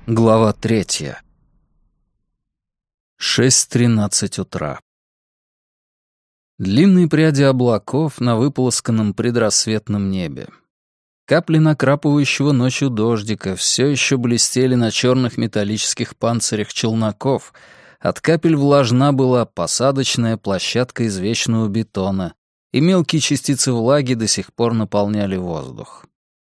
Глава 3. 6:13 утра. Длинные пряди облаков на выполосканном предрассветном небе. Капли накрапывающего ночью дождика все еще блестели на черных металлических панцирях челноков. От капель влажна была посадочная площадка из вечного бетона, и мелкие частицы влаги до сих пор наполняли воздух.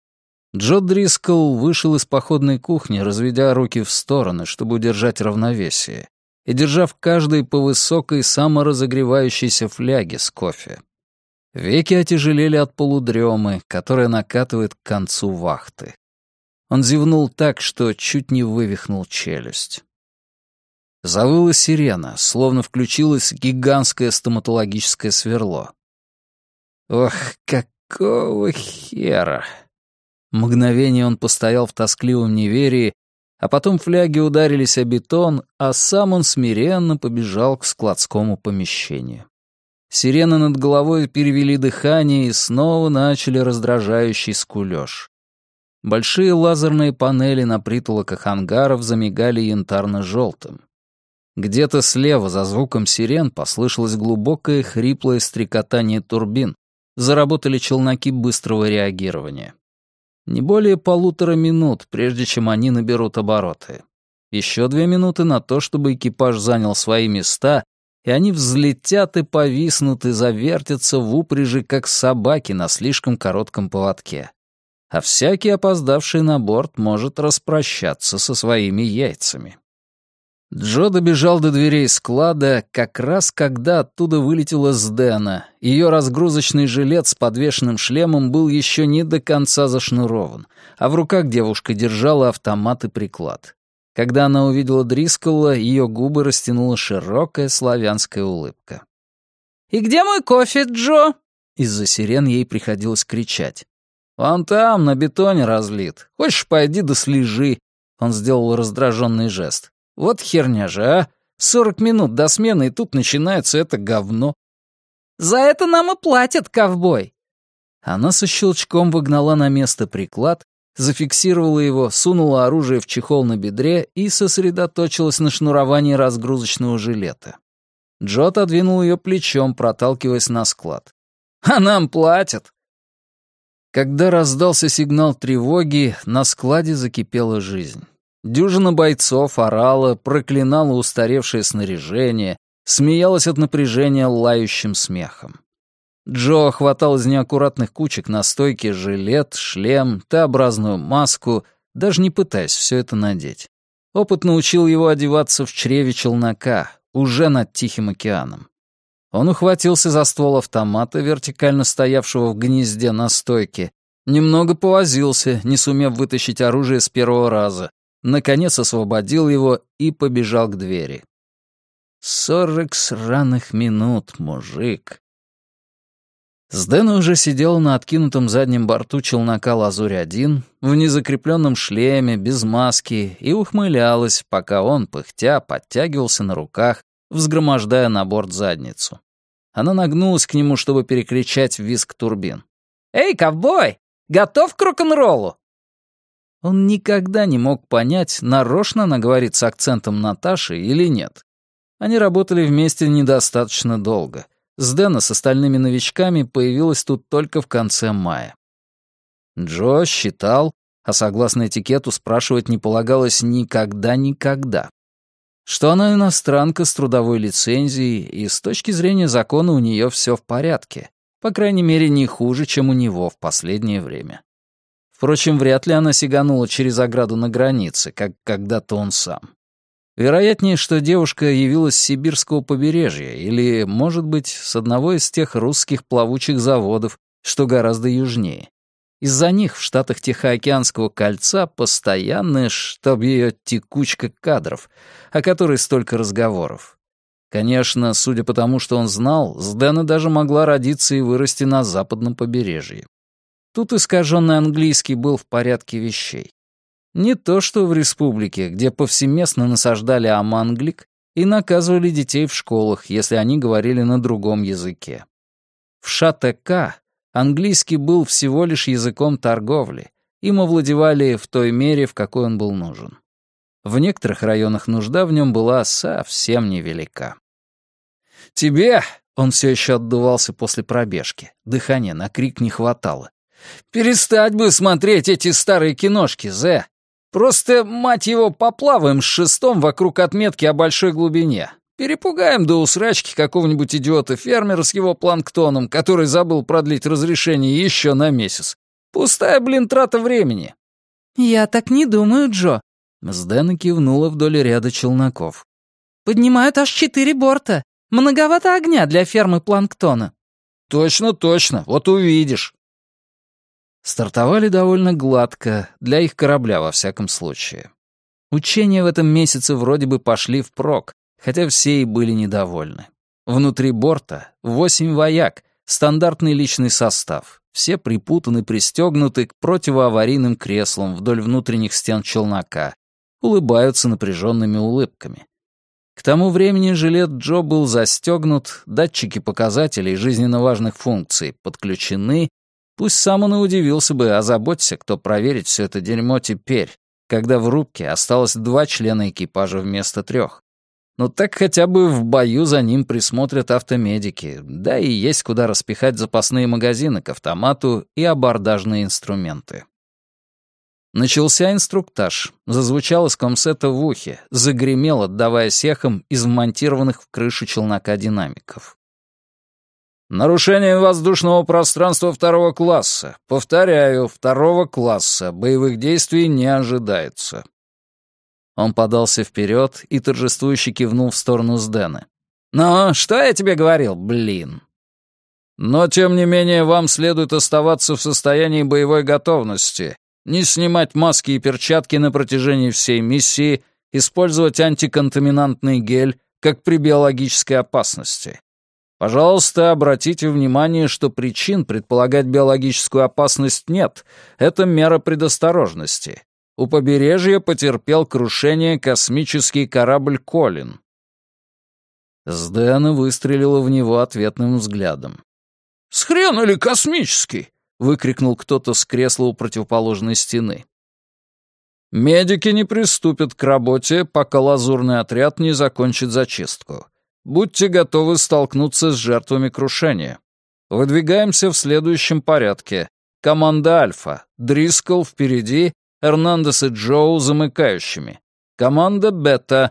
Джо Дрискл вышел из походной кухни, разведя руки в стороны, чтобы удержать равновесие, и держа в каждой по высокой саморазогревающейся фляге с кофе. Веки отяжелели от полудремы, которая накатывает к концу вахты. Он зевнул так, что чуть не вывихнул челюсть. Завыла сирена, словно включилось гигантское стоматологическое сверло. Ох, какого хера! Мгновение он постоял в тоскливом неверии, а потом фляги ударились о бетон, а сам он смиренно побежал к складскому помещению. Сирены над головой перевели дыхание и снова начали раздражающий скулёж. Большие лазерные панели на притолоках ангаров замигали янтарно-желтым. Где-то слева за звуком сирен послышалось глубокое хриплое стрекотание турбин. Заработали челноки быстрого реагирования. Не более 1,5 минут, прежде чем они наберут обороты. Еще 2 минуты на то, чтобы экипаж занял свои места, и они взлетят и повиснут и завертятся в упряжи, как собаки на слишком коротком поводке. А всякий опоздавший на борт может распрощаться со своими яйцами. Джо добежал до дверей склада, как раз когда оттуда вылетела Сдэна. Ее разгрузочный жилет с подвешенным шлемом был еще не до конца зашнурован, а в руках девушка держала автомат и приклад. Когда она увидела Дрискла, ее губы растянула широкая славянская улыбка. «И где мой кофе, Джо?» Из-за сирен ей приходилось кричать. «Вон там, на бетоне разлит. Хочешь, пойди да слежи». Он сделал раздраженный жест. «Вот херня же, а! 40 минут до смены, и тут начинается это говно». «За это нам и платят, ковбой!» Она со щелчком выгнала на место приклад, зафиксировала его, сунула оружие в чехол на бедре и сосредоточилась на шнуровании разгрузочного жилета. Джо отодвинул ее плечом, проталкиваясь на склад. «А нам платят!» Когда раздался сигнал тревоги, на складе закипела жизнь. Дюжина бойцов орала, проклинала устаревшее снаряжение, смеялась от напряжения лающим смехом. Джо хватал из неаккуратных кучек на стойке жилет, шлем, Т-образную маску, даже не пытаясь все это надеть. Опыт научил его одеваться в чреве челнока, уже над Тихим океаном. Он ухватился за ствол автомата, вертикально стоявшего в гнезде на стойке, немного повозился, не сумев вытащить оружие с первого раза, наконец освободил его и побежал к двери. 40 сраных минут, мужик. Сдэна уже сидела на откинутом заднем борту челнока «Лазурь-1» в незакрепленном шлеме, без маски, и ухмылялась, пока он, пыхтя, подтягивался на руках, взгромождая на борт задницу. Она нагнулась к нему, чтобы перекричать визг турбин. «Эй, ковбой, готов к рок-н-роллу?» Он никогда не мог понять, нарочно она говорит с акцентом Наташи или нет. Они работали вместе недостаточно долго. Сдэна с остальными новичками появилась тут только в конце мая. Джо считал, а согласно этикету спрашивать не полагалось никогда, что она иностранка с трудовой лицензией, и с точки зрения закона у нее все в порядке, по крайней мере, не хуже, чем у него в последнее время. Впрочем, вряд ли она сиганула через ограду на границе, как когда-то он сам. Вероятнее, что девушка явилась с сибирского побережья или, может быть, с одного из тех русских плавучих заводов, что гораздо южнее. Из-за них в штатах Тихоокеанского кольца постоянная, чтоб ее текучка кадров, о которой столько разговоров. Конечно, судя по тому, что он знал, Сдэна даже могла родиться и вырасти на западном побережье. Тут искаженный английский был в порядке вещей. Не то что в республике, где повсеместно насаждали аманглик и наказывали детей в школах, если они говорили на другом языке. В ШТК английский был всего лишь языком торговли, им овладевали в той мере, в какой он был нужен. В некоторых районах нужда в нем была совсем невелика. «Тебе...» — он все еще отдувался после пробежки. Дыхания на крик не хватало. «Перестать бы смотреть эти старые киношки, Зе. Просто, мать его, поплаваем с шестом вокруг отметки о большой глубине. Перепугаем до усрачки какого-нибудь идиота-фермера с его планктоном, который забыл продлить разрешение еще на месяц. Пустая, трата времени». «Я так не думаю, Джо». Сдэна кивнула вдоль ряда челноков. «Поднимают аж 4 борта. Многовато огня для фермы планктона». «Точно, вот увидишь». Стартовали довольно гладко, для их корабля во всяком случае. Учения в этом месяце вроде бы пошли впрок, хотя все и были недовольны. Внутри борта 8 вояк, стандартный личный состав. Все припутаны, пристегнуты к противоаварийным креслам вдоль внутренних стен челнока, улыбаются напряженными улыбками. К тому времени жилет Джо был застегнут, датчики показателей жизненно важных функций подключены. Пусть сам он и удивился бы, озаботься, кто проверить все это дерьмо теперь, когда в рубке осталось 2 члена экипажа вместо 3. Но так хотя бы в бою за ним присмотрят автомедики, да и есть куда распихать запасные магазины к автомату и абордажные инструменты. Начался инструктаж, зазвучал из комсета в ухе, загремел, отдаваясь эхом из вмонтированных в крышу челнока динамиков. «Нарушение воздушного пространства 2 класса. Повторяю, 2 класса. Боевых действий не ожидается». Он подался вперед и торжествующе кивнул в сторону Сдэна. «Ну, что я тебе говорил, блин?» «Но, тем не менее, вам следует оставаться в состоянии боевой готовности, не снимать маски и перчатки на протяжении всей миссии, использовать антиконтаминантный гель, как при биологической опасности. Пожалуйста, обратите внимание, что причин предполагать биологическую опасность нет. Это мера предосторожности. У побережья потерпел крушение космический корабль «Колин». Сдэна выстрелила в него ответным взглядом. «С хрена ли космический?» — выкрикнул кто-то с кресла у противоположной стены. «Медики не приступят к работе, пока лазурный отряд не закончит зачистку. Будьте готовы столкнуться с жертвами крушения. Выдвигаемся в следующем порядке. Команда «Альфа». Дрискл впереди, Эрнандес и Джоу замыкающими. Команда «Бета».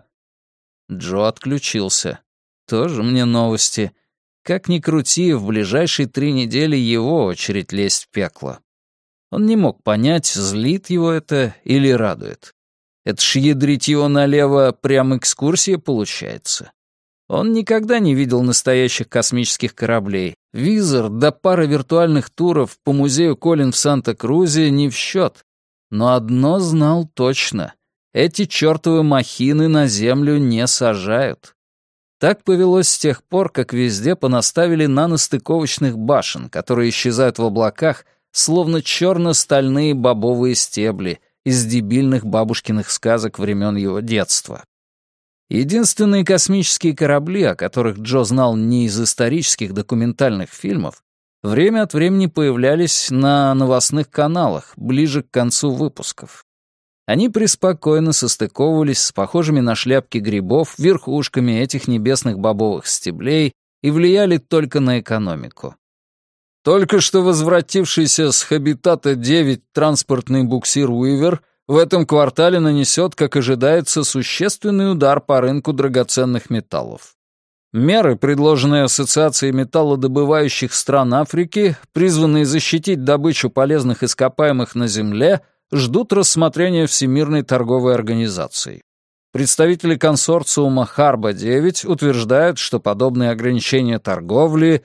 Джо отключился. Тоже мне новости. Как ни крути, в ближайшие 3 недели его очередь лезть в пекло. Он не мог понять, злит его это или радует. Это ж ядрить его налево прям экскурсия получается. Он никогда не видел настоящих космических кораблей. Визор да пара виртуальных туров по музею Колин в Санта-Крузе не в счет. Но одно знал точно. Эти чертовы махины на Землю не сажают. Так повелось с тех пор, как везде понаставили наностыковочных башен, которые исчезают в облаках, словно черно-стальные бобовые стебли из дебильных бабушкиных сказок времен его детства. Единственные космические корабли, о которых Джо знал не из исторических документальных фильмов, время от времени появлялись на новостных каналах, ближе к концу выпусков. Они преспокойно состыковывались с похожими на шляпки грибов верхушками этих небесных бобовых стеблей и влияли только на экономику. Только что возвратившийся с Хабитата 9 транспортный буксир «Уивер» в этом квартале нанесет, как ожидается, существенный удар по рынку драгоценных металлов. Меры, предложенные Ассоциацией металлодобывающих стран Африки, призванные защитить добычу полезных ископаемых на Земле, ждут рассмотрения Всемирной торговой организации. Представители консорциума «Харба-9» утверждают, что подобные ограничения торговли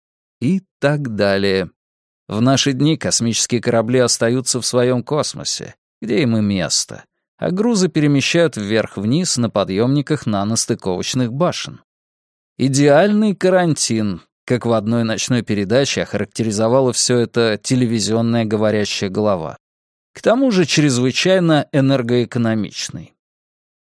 и так далее. В наши дни космические корабли остаются в своем космосе, где им и место, а грузы перемещают вверх-вниз на подъемниках наностыковочных башен. Идеальный карантин, как в одной ночной передаче охарактеризовала все это телевизионная говорящая голова. К тому же чрезвычайно энергоэкономичный.